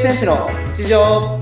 選手の日常。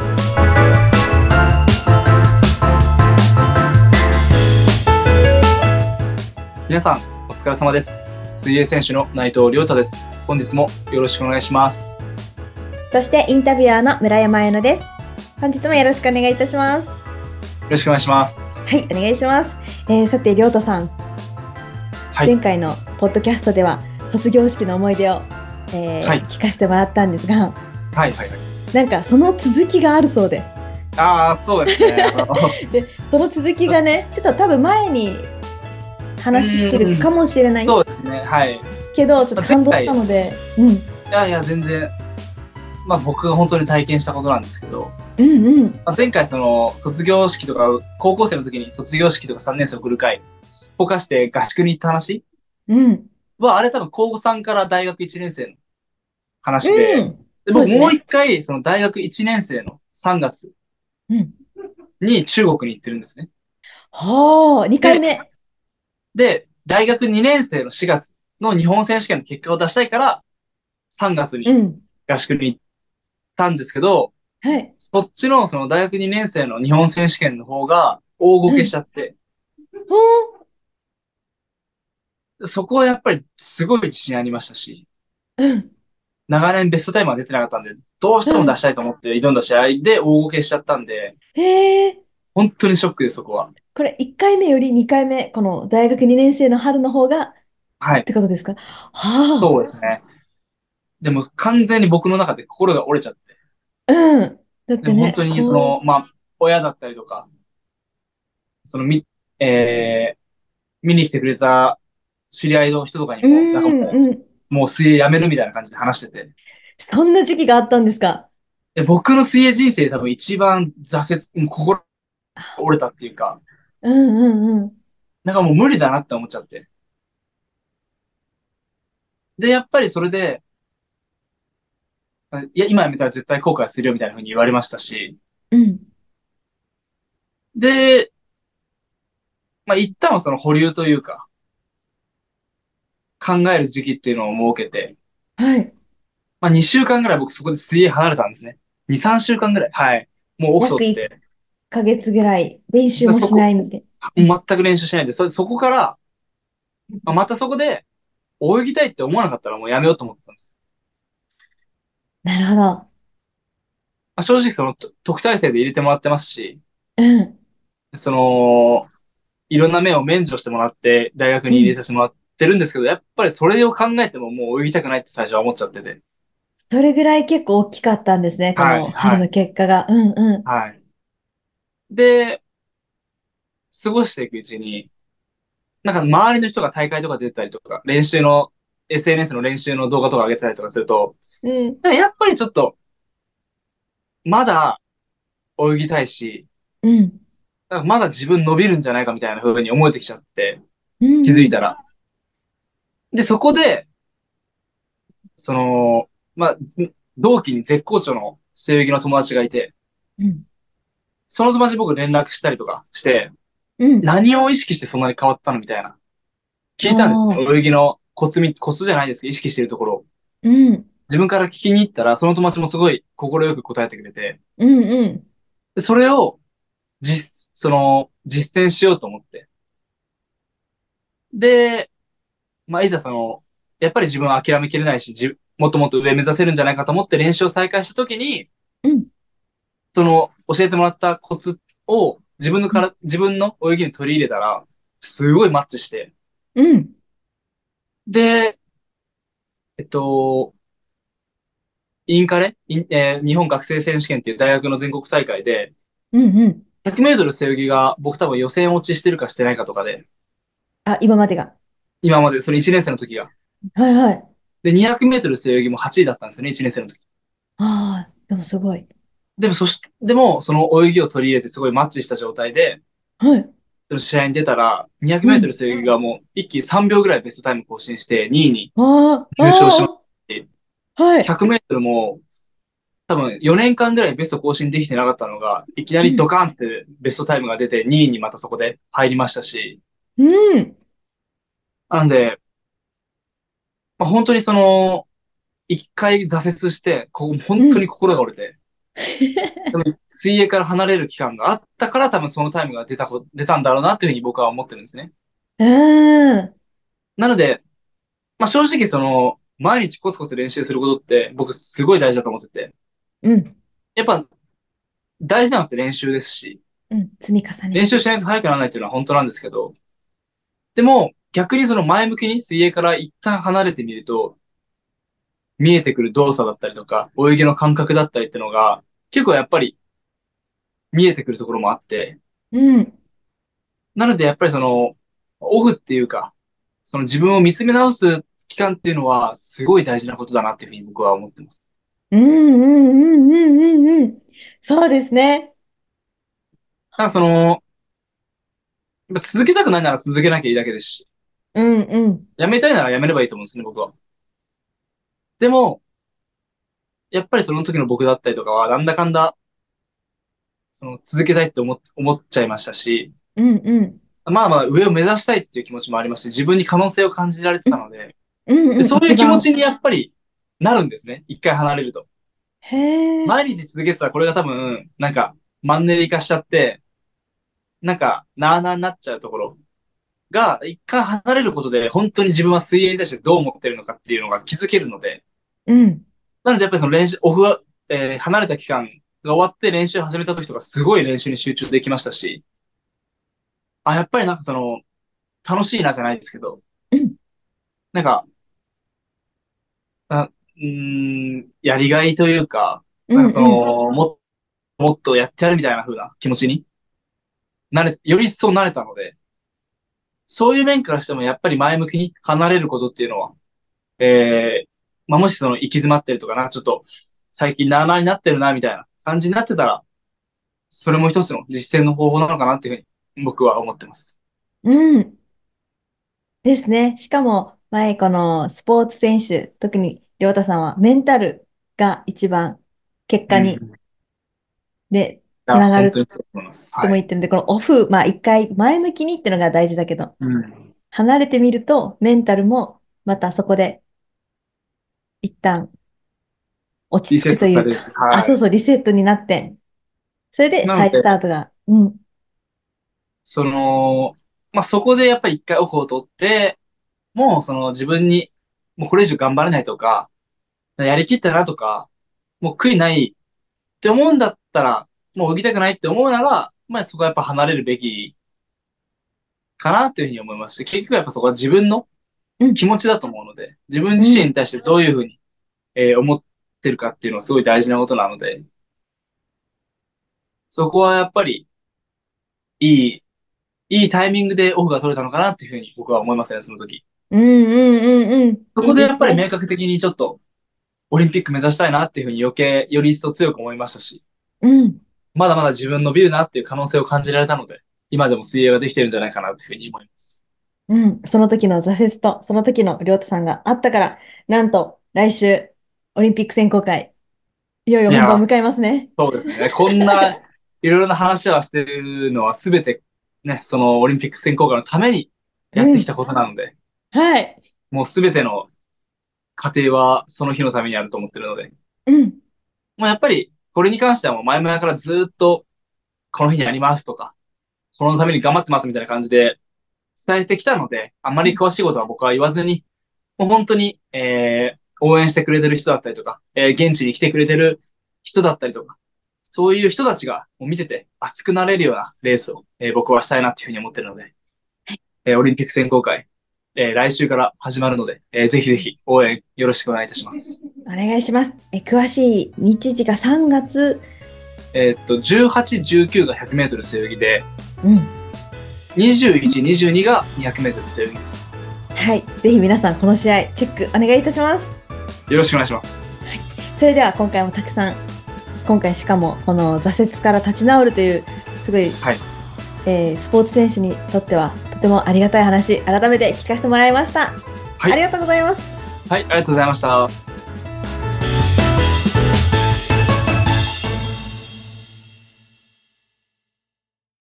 皆さんお疲れ様です。水泳選手の内藤亮太です。本日もよろしくお願いします。 そしてインタビュアーの村山彩乃です。本日もよろしくお願いいたします。よろしくお願いします。 はい、お願いします。さて亮太さん、 はい、 前回のポッドキャストでは卒業式の思い出を、聞かせてもらったんですが、なんかその続きがあるそうで。 そうですね。 で、その続きがね、ちょっと多分前に話してるかもしれない。 そうですね。はい。 けどちょっと感動したので、 いや全然。僕が本当に体験したことなんですけど、前回その卒業式とか高校生の時に卒業式とか3年生送る会すっぽかして合宿に行った話は、あれ多分高3から大学1年生の話で、僕もう一回その大学1年生の3月に中国に行ってるんですね。 はあ、2回目。 で、大学2年生の4月の日本選手権の結果を出したいから3月に合宿に行ったんですけど、そっちのその大学2年生の日本選手権の方が大ごけしちゃって、そこはやっぱりすごい自信ありましたし、長年ベストタイムは出てなかったんで、どうしても出したいと思って挑んだ試合で大ごけしちゃったんで、本当にショックです、そこは。 これ1回目より2回目、この大学2年生の春の方が、ってことですか？ そうですね。でも完全に僕の中で心が折れちゃって。 だってね、 本当にその、親だったりとか、その見に来てくれた知り合いの人とかにも、なんかもう水泳やめるみたいな感じで話してて。 そんな時期があったんですか？ 僕の水泳人生で多分一番挫折、心折れたっていうか、なんかもう無理だなって思っちゃって。で、やっぱりそれで、いや、今やめたら絶対後悔するよみたいな風に言われましたし、で、一旦はその保留というか、考える時期っていうのを設けて、2週間ぐらい僕そこで水泳離れたんですね。2、3週間ぐらい。はい。もうオフ取って。 約1ヶ月ぐらい練習もしないみたいな。全く練習しないんで、そこから、またそこで泳ぎたいって思わなかったらもうやめようと思ってたんです。 なるほど。 正直その特待生で入れてもらってますし、その、いろんな面を免除してもらって大学に入れさせてもらってるんですけど、やっぱりそれを考えてももう泳ぎたくないって最初は思っちゃってて。 それぐらい結構大きかったんですね、この春の結果が。 で、過ごしていくうちに、なんか周りの人が大会とか出てたりとか、SNS の練習の動画とか上げてたりとかすると、やっぱりちょっと、まだ泳ぎたいし、まだ自分伸びるんじゃないかみたいな風に思えてきちゃって、気づいたら。で、そこで、その、同期に絶好調の背泳ぎの友達がいて、その友達に僕連絡したりとかして、何を意識してそんなに変わったのみたいな。聞いたんですね。泳ぎのコツじゃないですけど、意識してるところ。自分から聞きに行ったら、その友達もすごい快く答えてくれて、でそれを実践しようと思って。で、いざやっぱり自分は諦めきれないし、もっともっと上目指せるんじゃないかと思って練習を再開したときに、教えてもらったコツを自分の泳ぎに取り入れたら、すごいマッチして。で、インカレ、日本学生選手権っていう大学の全国大会で、100メートル背泳ぎが僕多分予選落ちしてるかしてないかとかで。 今までが。 今まで、その1年生の時が。で、200メートル背泳ぎも8位だったんですよね、1年生の時。 でもすごい。 でも、その泳ぎを取り入れてすごいマッチした状態で、その試合に出たら、200メートル背泳ぎがもう一気に3秒ぐらいベストタイム更新して2位に優勝しました。100メートルも多分4年間ぐらいベスト更新できてなかったのが、いきなりドカンってベストタイムが出て2位にまたそこで入りましたし。なんで、本当にその、 一回挫折して、本当に心が折れて、でも水泳から離れる期間があったから多分そのタイムが出たんだろうなっていうふうに僕は思ってるんですね。なので、まあ、正直毎日コツコツ練習することって僕すごい大事だと思ってて。やっぱ大事なのって練習ですし。 積み重ね。 練習しないと速くならないっていうのは本当なんですけど。でも逆に前向きに水泳から一旦離れてみると、見えてくる動作だったりとか、泳ぎの感覚だったりっていうのが、結構やっぱり見えてくるところもあって。なのでやっぱりオフっていうか、自分を見つめ直す期間っていうのはすごい大事なことだなっていうふうに僕は思ってます。 そうですね。 やっぱ続けたくないなら続けなきゃいいだけですし。やめたいならやめればいいと思うんですね、僕は。でも、やっぱりその時の僕だったりとかは、なんだかんだ、続けたいって思っちゃいましたし、まあまあ上を目指したいっていう気持ちもありますし、自分に可能性を感じられてたので、でそういう気持ちにやっぱりなるんですね。一回離れると。毎日続けてたらこれが多分、なんか、マンネリ化しちゃって、なんか、なあなあになっちゃうところが、一回離れることで、本当に自分は水泳に対してどう思ってるのかっていうのが気づけるので、なのでやっぱり練習、オフは、離れた期間が終わって練習を始めた時とかすごい練習に集中できましたし、やっぱりなんか楽しいなじゃないですけど、なんか、やりがいというか、なんかもっとやってやるみたいな風な気持ちにより一層慣れたので、そういう面からしてもやっぱり前向きに離れることっていうのは、まあ、もし行き詰まってるとかな、ちょっと最近なあなあになってるなみたいな感じになってたら、それも一つの実践の方法なのかなっていうふうに僕は思ってます。 ですね。しかも、前このスポーツ選手、特にりょうたさんはメンタルが一番結果に、つながるとも言ってるんで、このオフ、まあ一回前向きにっていうのが大事だけど、離れてみるとメンタルもまたそこで一旦落ち着くというか、そうそう、リセットになって、それで再スタートが。 まあ、そこでやっぱり一回オフを取って、もう自分に、もうこれ以上頑張れないとか、やりきったなとか、もう悔いないって思うんだったら、もう泳ぎたくないって思うなら、まあそこはやっぱ離れるべきかなというふうに思いますし、結局やっぱそこは自分の気持ちだと思うので、自分自身に対してどういうふうに、思ってるかっていうのはすごい大事なことなので、そこはやっぱりいいタイミングでオフが取れたのかなっていうふうに僕は思いますね、その時。そこでやっぱり明確的にちょっとオリンピック目指したいなっていうふうにより一層強く思いましたし、まだまだ自分伸びるなっていう可能性を感じられたので、今でも水泳ができてるんじゃないかなというふうに思います。 その時の挫折と、その時のりょうたさんがあったから、なんと来週、オリンピック選考会、いよいよ本番を迎えますね。 そうですね。こんないろいろな話はしてるのはすべてね、そのオリンピック選考会のためにやってきたことなので、 はい。 もうすべての過程はその日のためにあると思ってるので、もうやっぱりこれに関してはもう前々からずっとこの日にやりますとか、このために頑張ってますみたいな感じで伝えてきたので、あんまり詳しいことは僕は言わずに、もう本当に、応援してくれてる人だったりとか、現地に来てくれてる人だったりとか、そういう人たちが見てて熱くなれるようなレースを、僕はしたいなっていうふうに思ってるので、オリンピック選考会、来週から始まるので、ぜひぜひ応援よろしくお願いいたします。 お願いします。詳しい日時が3月。 18、19が100メートル背泳ぎで、21、22が200メートル背泳ぎです。 はい。ぜひ皆さんこの試合チェックお願いいたします。 よろしくお願いします。 はい。それでは今回もたくさん、今回しかもこの挫折から立ち直るというすごい、スポーツ選手にとってはとてもありがたい話、改めて聞かせてもらいました。ありがとうございます。 はい、ありがとうございました。